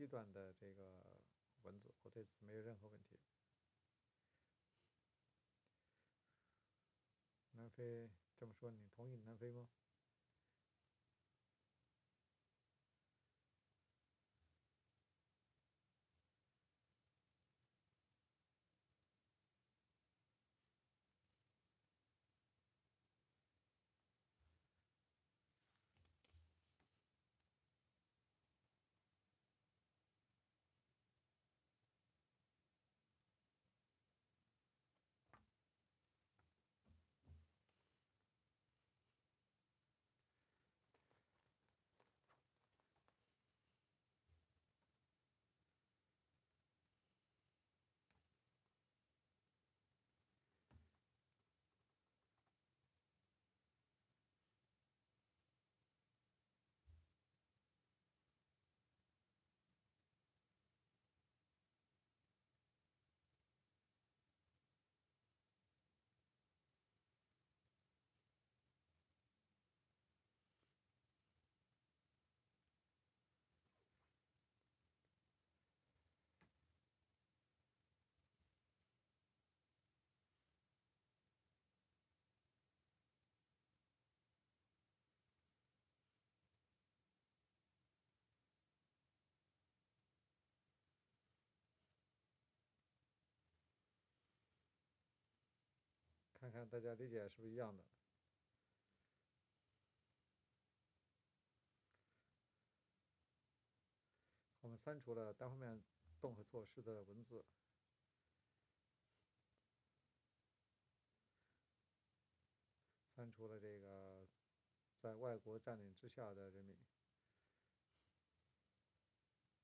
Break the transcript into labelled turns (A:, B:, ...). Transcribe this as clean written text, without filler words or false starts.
A: 段的这个文字，我对此没有任何问题。南非这么说，你同意南非吗？看看大家理解是不是一样的。我们删除了单方面动和措施的文字，删除了这个在外国占领之下的人民。